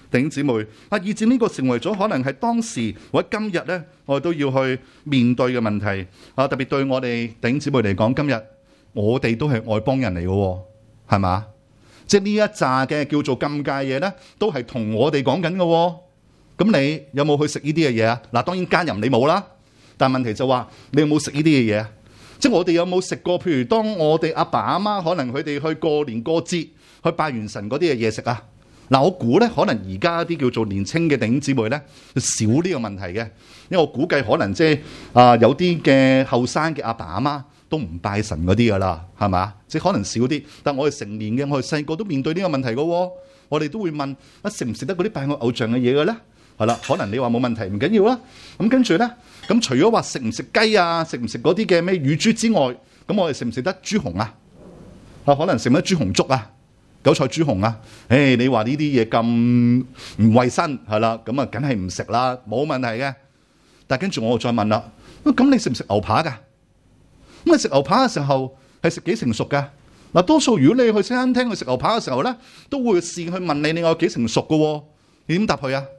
弟兄姊妹以至呢個成為咗可能係當時或者今日呢，我哋都要去面對嘅問題特別對我哋弟兄姊妹嚟講，今日我哋都係外邦人嚟嘅，係嘛？即係呢一紮嘅叫做禁戒嘢呢，都係同我哋講緊嘅。咁你有冇去食呢啲嘅嘢啊？嗱，當然奸淫你冇啦，但係問題就話你有冇食呢啲嘅嘢啊？即係我哋有冇食過？譬如當我哋阿爸阿媽可能佢哋去過年過節去拜完神嗰啲嘅嘢食啊？嗱，我估咧可能而家啲叫做年青嘅弟兄姊妹咧少呢個問題嘅，因為我估計可能即係有啲嘅後生嘅阿爸阿媽都唔拜神嗰啲噶啦，係嘛？即係可能少啲，但我哋成年嘅，我哋細個都面對呢個問題噶喎。我哋都會問食唔食得嗰啲拜偶像嘅嘢嘅咧？係啦，可能你話冇問題，唔緊要啦。咁跟住咧，咁除咗話食唔食雞啊，食唔食嗰啲嘅咩乳豬之外，咁我哋食唔食得豬紅啊？可能食唔得豬紅粥啊？韭菜豬紅啊？你話呢啲嘢咁唔衞生係啦，咁啊梗係唔食啦，冇問題嘅。但係跟住我再問啦，咁你食唔食牛扒㗎？咁你食牛扒嘅時候係食幾成熟㗎？嗱，多數如果你去餐廳去食牛扒嘅時候咧，都會試去問你有幾成熟嘅喎？你點答佢啊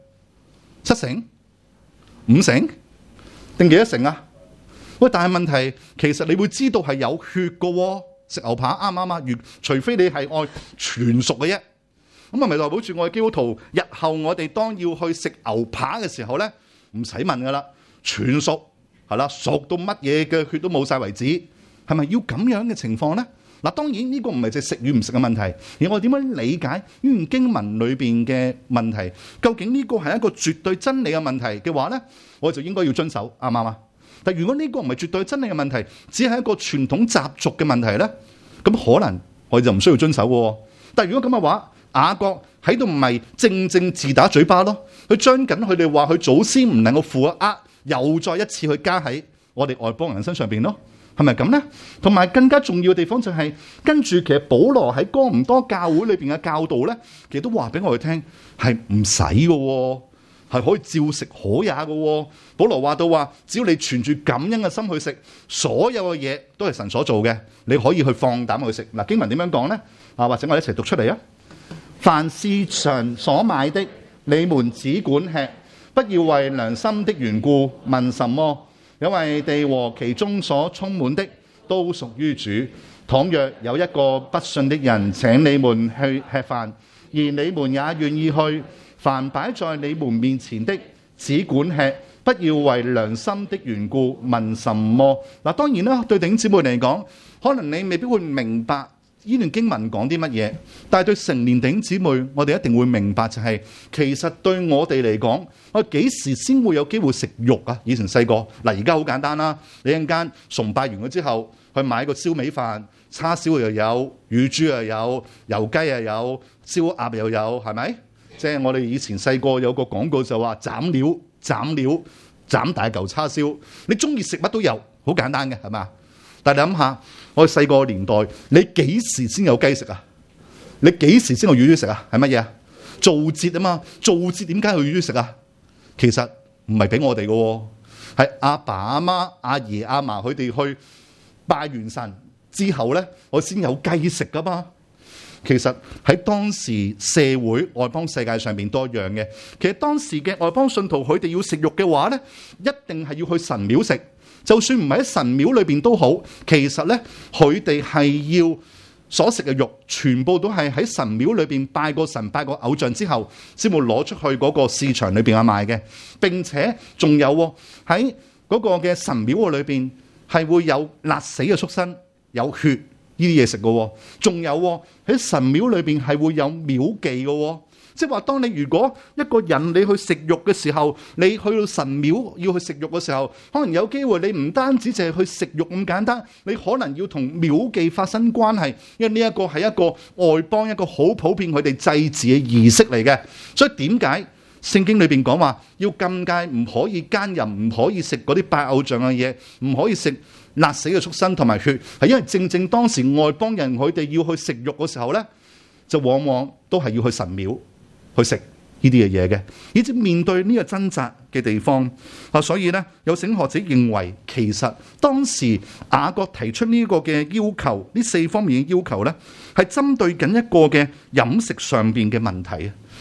？7成、5成定幾多成啊？喂，但係問題其實你會知道係有血嘅喎。食牛扒啱唔啱啊？除非你係愛全熟嘅啫。咁係咪代表住我哋基督徒日後我哋當要去食牛扒嘅時候咧，唔使問噶啦，全熟係啦，熟到乜嘢嘅血都冇晒為止，係咪要咁樣嘅情況咧？嗱，當然呢個唔係就食與唔食嘅問題，而我點樣理解呢段經文裏邊嘅問題？究竟呢個係一個絕對真理嘅問題嘅話咧，我就應該要遵守，啱唔啱啊？但如果呢個唔係絕對真理嘅問題，只係一個傳統習俗嘅問題咧，咁可能我哋就唔需要遵守嘅。但如果咁嘅話，雅各喺度唔係正自打嘴巴咯，佢將緊佢哋話佢祖先唔能夠負軛，又再一次去加喺我哋外邦人身上邊咯，係咪咁咧？同埋更加重要嘅地方就係跟住其實保羅喺哥唔多教會裏邊嘅教導咧，其實都話俾我哋聽係唔使嘅。係可以照食可也嘅。保羅話到話，只要你存住感恩嘅心去食，所有嘅嘢都係神所做嘅，你可以去放膽去食。嗱，經文點樣講呢？或者我哋一齊讀出嚟啊！凡市場所買的，你們只管吃，不要為良心的緣故問什麼，因為地和其中所充滿的都屬於主。倘若有一個不信的人請你們去吃飯，而你們也願意去，凡擺在你們面前的，只管吃，不要為良心的緣故問什麼。嗱，當然啦，對弟兄姊妹嚟講，可能你未必會明白呢段經文講啲乜嘢，但係對成年弟兄姊妹，我哋一定會明白就係，其實對我哋嚟講，我幾時先會有機會食肉啊？以前細個，嗱，而家好簡單啦，你一陣間崇拜完咗之後，去買個燒味飯，叉燒又有，乳豬又有，油雞又有，燒鴨又有，係咪？即係我哋以前細個有個廣告就話斬料斬大嚿叉燒，你中意食乜都有，好簡單嘅係嘛？但係你諗下，我哋細個年代，你幾時先有雞食啊？你幾時先有乳豬食啊？係乜嘢啊？做節啊嘛，做節點解有乳豬食啊？其實唔係俾我哋嘅，係阿爸阿媽、阿爺阿嫲佢哋去拜完神之後咧，我先有雞食噶嘛。其實喺當時社會外邦世界上面都一樣嘅。其實當時嘅外邦信徒佢哋要食肉嘅話咧，一定係要去神廟食。就算唔係喺神廟裏邊都好，其實咧佢哋係要所食嘅肉，全部都係喺神廟裏邊拜過神、拜過偶像之後，先會攞出去嗰個市場裏邊去賣嘅。並且仲有喺嗰個嘅神廟裏邊係會有勒死嘅畜生，有血。呢啲嘢食嘅，仲有喺神廟裏邊係會有廟妓嘅，即係話當你如果一個人你去食肉嘅時候，你去到神廟要去食肉嘅時候，可能有機會你唔單止淨係去食肉咁簡單，你可能要同廟妓發生關係，因為呢一個係一個外邦一個好普遍佢哋祭祀嘅儀式嚟嘅。所以點解聖經裏邊講話要禁戒，唔可以奸淫，唔可以食嗰啲拜偶像嘅嘢，唔可以食勒死嘅畜生同埋血，係因為正當時外邦人佢哋要去食肉嘅時候咧，就往往都係要去神廟去食呢啲嘅嘢嘅，以至面對呢個掙扎嘅地方所以咧有聖學者認為，其實當時雅各提出呢個嘅要求，呢4方面嘅要求咧，係針對緊一個嘅飲食上邊嘅問題。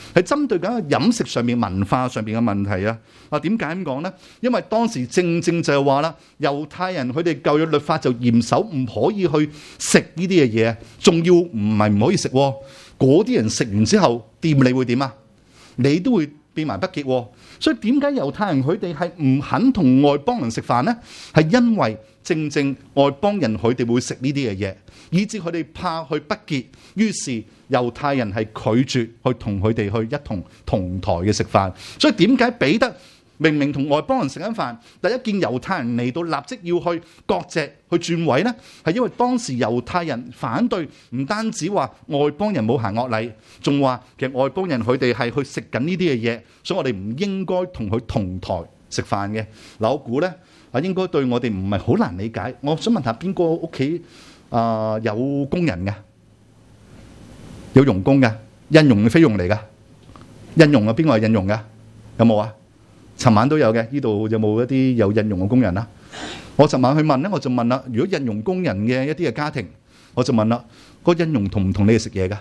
係針對緊飲食上面、文化上面嘅問題啊！點解咁講呢？因為當時正正就係話啦，猶太人佢哋舊約律法就嚴守唔可以去食呢啲嘅嘢，仲要唔係唔可以食，嗰啲人食完之後，掂你會點啊？你都會變埋不潔。所以點解猶太人佢哋係唔肯同外邦人食飯呢？係因為正正外邦人佢哋會食呢啲嘅嘢，以致佢哋怕去不潔，於是猶太人係拒絕去同佢哋去一同台嘅食飯。所以點解彼得明明同外邦人食緊飯，第一見猶太人嚟到，立即要去割席去轉位呢？係因為當時猶太人反對，唔單止話外邦人冇行惡禮，仲話其實外邦人佢哋係去食緊呢啲嘅嘢，所以我哋唔應該同佢同台食飯嘅。嗱，我估呢應該對我哋唔係好難理解。我想問下邊個屋企有工人嘅？有傭工嘅？印傭嘅菲傭嚟㗎？印傭啊，邊個係印傭嘅？有冇啊？尋晚都有嘅，呢度有冇一啲有印傭嘅工人啊？我尋晚去問咧，我就問啦，如果印傭工人嘅一啲嘅家庭，我就問啦，個印傭同唔同你哋食嘢㗎？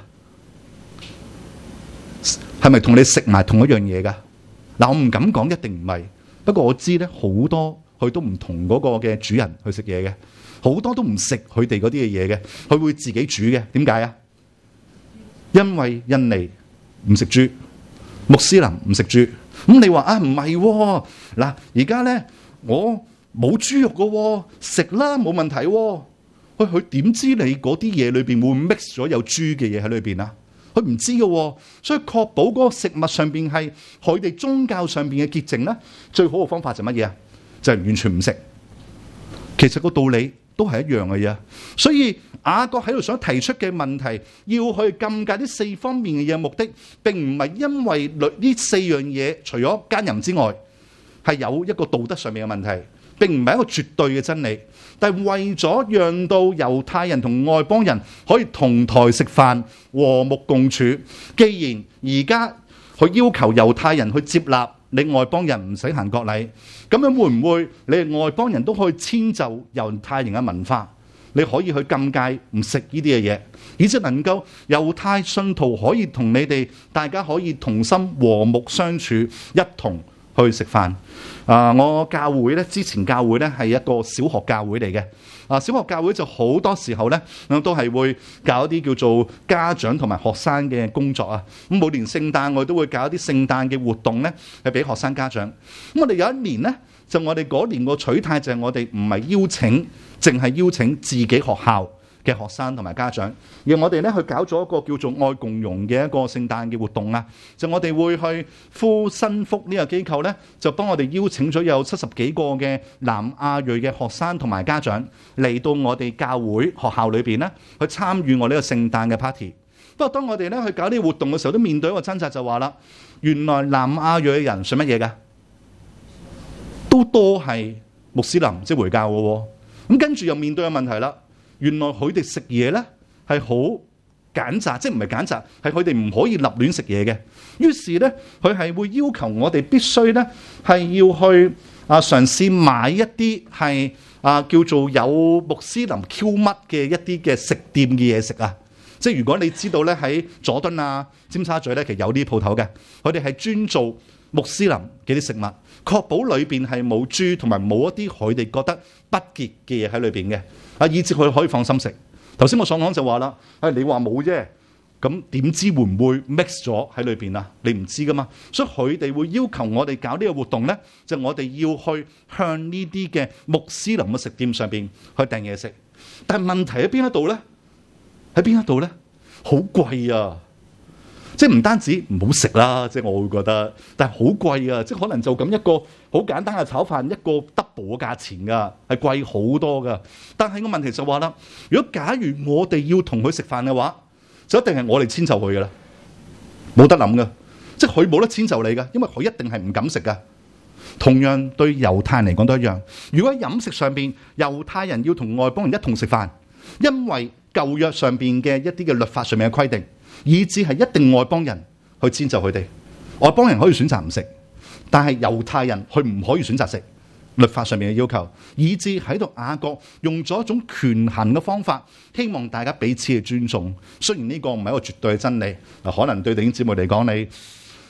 係咪同你食埋同一樣嘢㗎？嗱，我唔敢講一定唔係，不過我知咧好多佢都唔同嗰個嘅主人去食嘢嘅，好多都唔食佢哋嗰啲嘅嘢嘅，佢會自己煮嘅。點解啊？因為印尼唔食豬，穆斯林唔食豬。咁你話啊，唔係喎，嗱，而家咧我冇豬肉嘅喎，食啦冇問題喎。佢點知你嗰啲嘢裏邊會 mix 咗有豬嘅嘢喺裏邊啊？佢唔知嘅喎，所以確保嗰個食物上邊係佢哋宗教上邊嘅潔淨咧，最好嘅方法就乜嘢啊？就係完全唔食。其實個道理都係一樣嘅嘢，所以雅各喺度想提出嘅問題，要去禁戒呢四方面嘅嘢，目的並唔係因為呢四樣嘢除咗奸淫之外，係有一個道德上面嘅問題，並唔係一個絕對嘅真理，但係為咗讓到猶太人同外邦人可以同台食飯、和睦共處，既然而家佢要求猶太人去接納你外邦人唔使行割禮，咁樣會唔會你外邦人都可以遷就猶太人嘅文化？你可以去禁戒唔食呢啲嘅嘢，以致能夠猶太信徒可以同你哋大家可以同心和睦相處，一同去食飯。我教會咧，之前教會咧係一個小學教會嚟嘅。小學教會就好多時候咧，都係會搞一啲叫做家長同埋學生嘅工作啊。咁每年聖誕我哋都會搞一啲聖誕嘅活動咧，係俾學生家長。咁我哋有一年咧，就我哋嗰年個取態就係我哋唔係邀請，淨係邀請自己學校嘅學生同埋家長，而我哋咧去搞咗一個叫做愛共融嘅一個聖誕嘅活動啊！就我哋會去呼新福呢個機構咧，就幫我哋邀請咗有70幾個嘅南亞裔嘅學生同埋家長嚟到我哋教會學校裏邊咧，去參與我呢個聖誕嘅 party。不過當我哋咧去搞呢個活動嘅時候，都面對一個掙扎，就話啦，原來南亞裔嘅人信乜嘢㗎？都多係穆斯林即係回教嘅喎。咁跟住又面對個問題啦。原來佢哋食嘢咧係好揀擇，即係唔係揀擇，係佢哋唔可以立亂食嘢嘅。於是咧，佢係會要求我哋必須咧係要去嘗試買一啲係叫做有穆斯林 Q 乜嘅一啲嘅食店嘅嘢食啊。即係如果你知道咧喺佐敦啊、尖沙咀咧，其實有啲鋪頭嘅，佢哋係專做穆斯林嘅啲食物，確保裏邊係冇豬同埋冇一啲佢哋覺得不潔嘅嘢喺裏邊嘅。以至佢可以放心食。頭先我所講就話啦，你話冇啫，咁點知會唔會 mix 咗喺裏邊啊？你唔知噶嘛，所以佢哋會要求我哋搞呢個活動咧，就我哋要去向呢啲嘅穆斯林嘅食店上邊去訂嘢食。但係問題喺邊一度咧？喺邊一度咧？好貴啊！即係唔單止唔好食啦，即係我會覺得，但係好貴啊！即係可能就咁一個好簡單嘅炒飯，一個 double 嘅價錢㗎，係貴好多㗎。但係個問題就話啦，如果假如我哋要同佢食飯嘅話，就一定係我哋遷就佢㗎啦，冇得諗㗎。即係佢冇得遷就你㗎，因為佢一定係唔敢食㗎。同樣對猶太人嚟講都一樣。如果喺飲食上邊，猶太人要同外邦人一同食飯，因為舊約上邊嘅一啲嘅律法上面嘅規定，以致係一定外邦人去遷就佢哋。外邦人可以選擇唔食，但係猶太人佢唔可以選擇食。律法上面嘅要求，以致喺度雅各用咗一種權衡嘅方法，希望大家彼此嘅尊重。雖然呢個唔係一個絕對嘅真理，可能對弟兄姊妹嚟講，你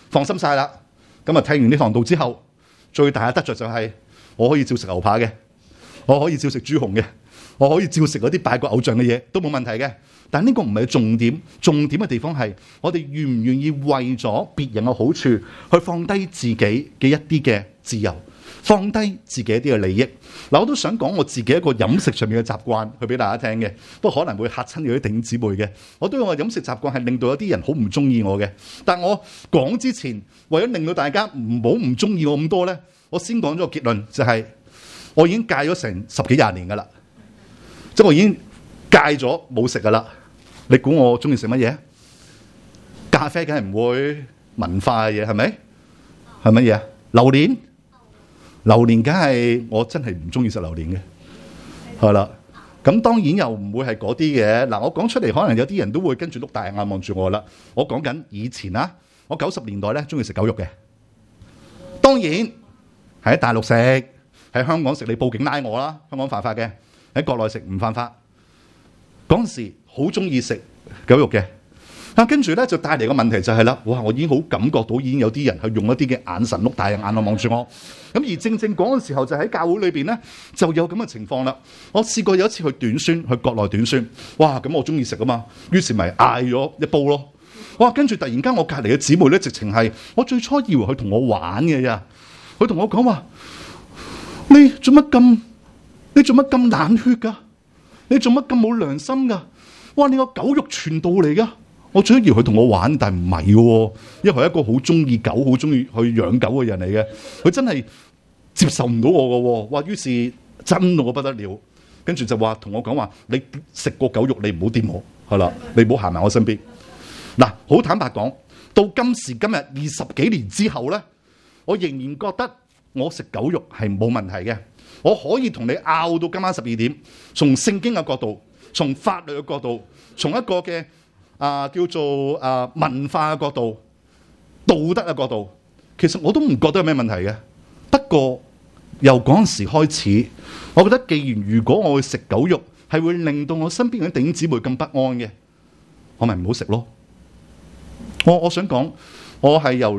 放心晒啦。咁啊，睇完呢堂道之後，最大嘅得着就係我可以照食牛扒嘅，我可以照食豬紅嘅，我可以照食嗰啲拜過偶像嘅嘢，都冇問題嘅。但呢個唔係重點，重點嘅地方係我哋願唔願意為咗別人嘅好處去放低自己嘅一啲嘅自由，放低自己一啲嘅利益。嗱，我都想講我自己一個飲食上面嘅習慣去俾大家聽嘅，不過可能會嚇親有啲弟兄姊妹嘅。我都有個飲食習慣係令到有啲人好唔中意我嘅，但我講之前，為咗令到大家唔中意我咁多呢，我先講咗個結論，就係我已經戒咗成10幾20年噶啦，即係我已經戒咗冇食噶啦。你估我中意食乜嘢？咖啡梗係唔會，文化嘅嘢係咪？係乜嘢啊？榴蓮，榴蓮梗係我真係唔中意食榴蓮嘅，係啦。咁當然又唔會係嗰啲嘅。嗱，我講出嚟可能有啲人都會跟住碌大眼望住我啦。我講緊以前啊，我90年代咧中意食狗肉嘅，當然係喺大陸食，喺香港食你報警拉我啦，香港犯法嘅，喺國內食唔犯法。嗰陣時好中意食狗肉嘅，跟住咧就帶嚟個問題就係啦，哇！我已經好感覺到已經有啲人係用一啲嘅眼神碌大眼望住我，咁而正嗰陣時候就喺教會裏邊咧就有咁嘅情況啦。我試過有一次去短宣，去國內短宣，哇！咁我中意食啊嘛，於是咪嗌咗一煲咯。哇！跟住突然間我隔離嘅姊妹咧，直情係我最初以為佢同我玩嘅咋，佢同我講話：你做乜咁冷血㗎？你做乜咁冇良心噶？哇！你個狗肉傳道嚟噶，我最以為佢同我玩，但係唔係嘅，因為佢係一個好中意狗、好中意去養狗嘅人嚟嘅。佢真係接受唔到我嘅，哇！於是真到我不得了，跟住就話同我講話：你食過狗肉，你唔好掂我，係啦，你唔好行埋我身邊。嗱，好坦白講，到今時今日20幾年之後咧，我仍然覺得我食狗肉係冇問題嘅。我可以同你拗到今晚12點，從聖經嘅角度，從法律嘅角度，從一個嘅叫做文化嘅角度、道德嘅角度，其實我都唔覺得有咩問題嘅。不過由嗰陣時開始，我覺得既然如果我去食狗肉係會令到我身邊嘅弟兄姊妹咁不安嘅，我咪唔好食咯。我想講。我係由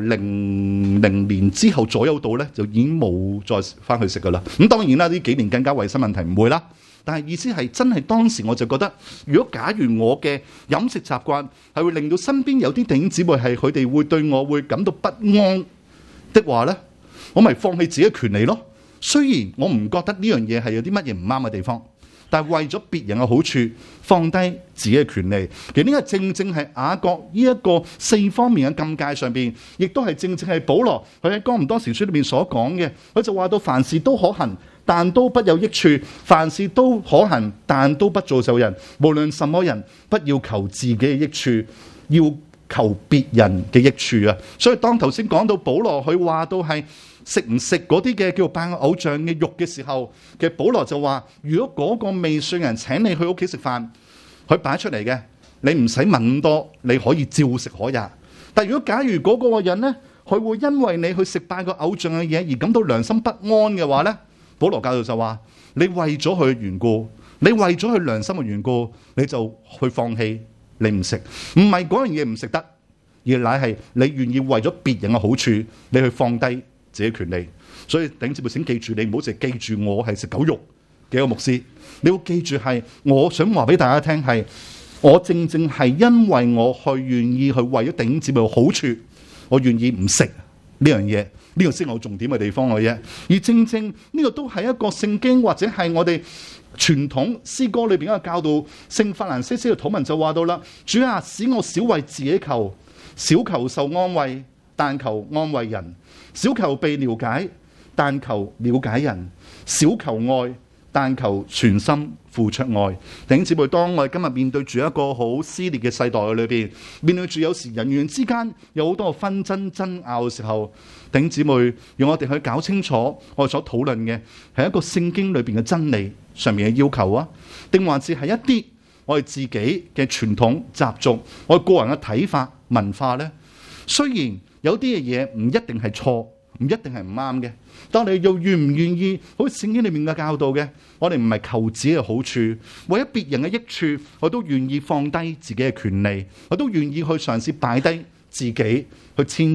00年之後左右到咧，就已經冇再翻去食噶啦。咁當然啦，呢幾年更加衞生問題唔會啦。但係意思係真係當時我就覺得，如果假如我嘅飲食習慣係會令到身邊有啲弟兄姊妹係佢哋會對我會感到不安的話咧，我咪放棄自己嘅權利咯。雖然我唔覺得呢樣嘢係有啲乜嘢唔啱嘅地方。但係為咗別人嘅好處，放低自己嘅權利，其實呢個正係雅各呢一個4方面嘅禁戒上邊，亦都係正係保羅佢喺哥林多前書裏邊所講嘅。佢就話到凡事都可行，但都不有益處；凡事都可行，但都不造就人。無論什麼人，不要求自己嘅益處，要求別人嘅益處啊！所以當頭先講到保羅佢話到係食唔食嗰啲嘅叫做拜偶像嘅肉嘅時候，其實保羅就話：如果嗰個未信人請你去屋企食飯，佢擺出嚟嘅，你唔使問咁多，你可以照食可也。但如果假如嗰個人呢，佢會因為你去食拜個偶像嘅嘢而感到良心不安嘅話呢，保羅教導就話：你為咗佢嘅緣故，你為咗佢良心嘅緣故，你就去放棄，你唔食，唔係嗰樣嘢唔食得，而乃係你願意為咗別人嘅好處，你去放低自己權利。所以弟兄姊妹請記住，你唔好淨係記住我係食狗肉嘅一個牧師，你要記住係我想話俾大家聽係，我正係因為我去願意去為咗弟兄姊妹嘅好處，我願意唔食呢樣嘢，呢個先係我重點嘅地方嘅啫。而正呢個都係一個聖經或者係我哋傳統詩歌裏邊一個教導。聖法蘭西斯嘅禱文就話到啦：主啊，使我少為自己求，少求受安慰，但求安慰人；少求被了解，但求了解人；少求愛，但求全心付出愛。弟兄姊妹，當我哋今日面對住一個好撕裂嘅世代嘅裏邊，面對住有時人與人之間有好多紛爭爭拗嘅時候，弟兄姊妹，讓我哋去搞清楚我哋所討論嘅係一個聖經裏邊嘅真理上面嘅要求啊，定還是係一啲我哋自己嘅傳統習俗，我哋個人嘅睇法文化呢？雖然有啲嘅嘢唔一定係錯，唔一定係唔啱嘅，但我哋又願唔願意好似聖經裏面嘅教導嘅，我哋唔係求自己嘅好處，為咗別人嘅益處，我都願意放低自己嘅權利，我都願意去嘗試擺低自己去遷就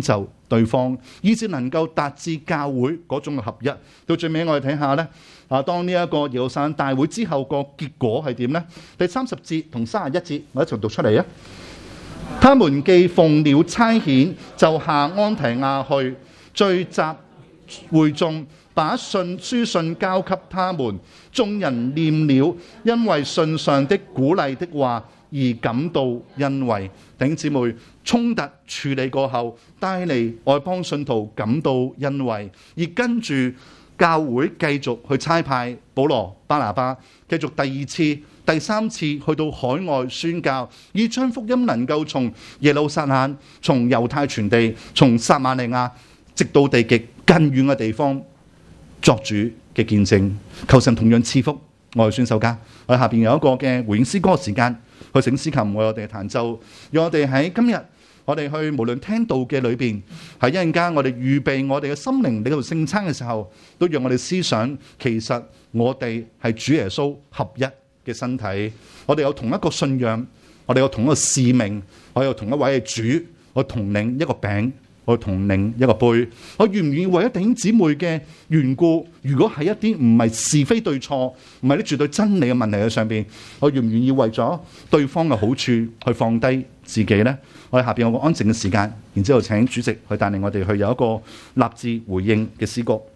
對方，以致能夠達至教會嗰種嘅合一。到最尾我哋睇下呢，當呢一個耶路撒冷大會之後個結果係點呢？第30節同31節，我一齊讀出嚟啊！他們既奉了差遣，就下安提亞去，聚集會眾，把書信交給他們。眾人念了，因為信上的鼓勵的話而感到欣慰。弟兄姊妹，衝突處理過後，帶嚟外邦信徒感到欣慰，而跟住教會繼續去差派保羅、巴拿巴，繼續第2次、第3次去到海外宣教，以將福音能夠從耶路撒冷、從猶太全地、從撒瑪利亞，直到地極更遠嘅地方作主嘅見證。求神同樣賜福我哋宣授家。我哋下邊有一個嘅回應詩歌嘅時間，去請司琴為我哋彈奏，讓我哋喺今日我哋去無論聽道嘅裏邊，喺一陣間我哋預備我哋嘅心靈嚟到聖餐嘅時候，都讓我哋思想，其實我哋係主耶穌合一嘅身體，我哋有同一個信仰，我哋有同一個使命，我有同一位嘅主，我同領一個餅，我同領一個杯。我願唔願意為咗弟兄姊妹嘅緣故，如果係一啲唔係是非對錯，唔係啲絕對真理嘅問題喺上邊，我願唔願意為咗對方嘅好處去放低自己呢？我哋下邊有個安靜嘅時間，然之後請主席去帶領我哋去有一個立志回應嘅詩歌。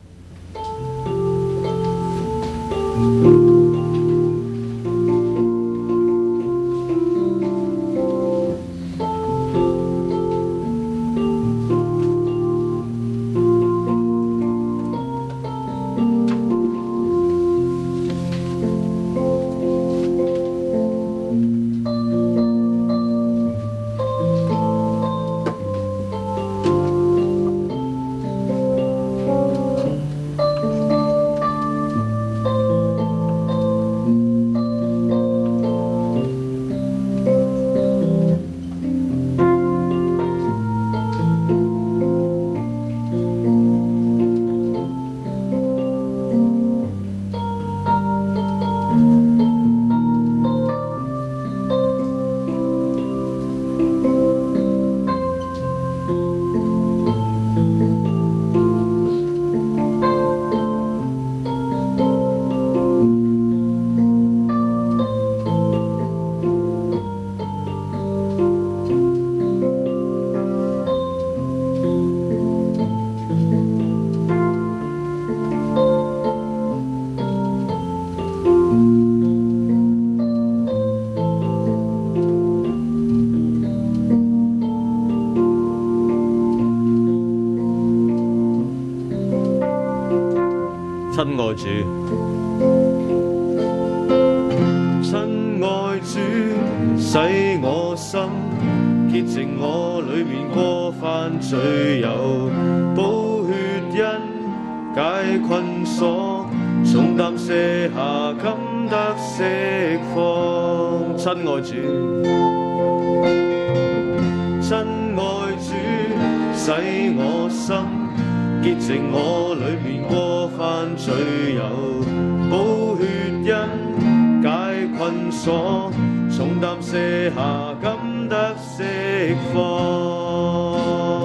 親愛主，親愛主，使我心潔淨我裏面過犯罪由，寶血因解困鎖，重擔卸下感得釋放。親愛主，親愛主，使我心潔淨我裏面過犯罪由，寶血因解困鎖，重擔卸下感得釋放。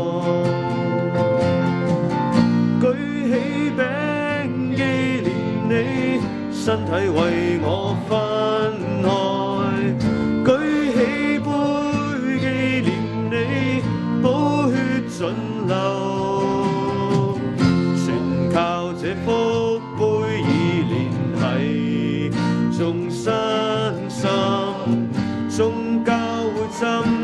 舉起餅紀念你，身體為我分開，舉起杯紀念你，寶血盡流。這福杯已連繫，眾身心，眾教會浸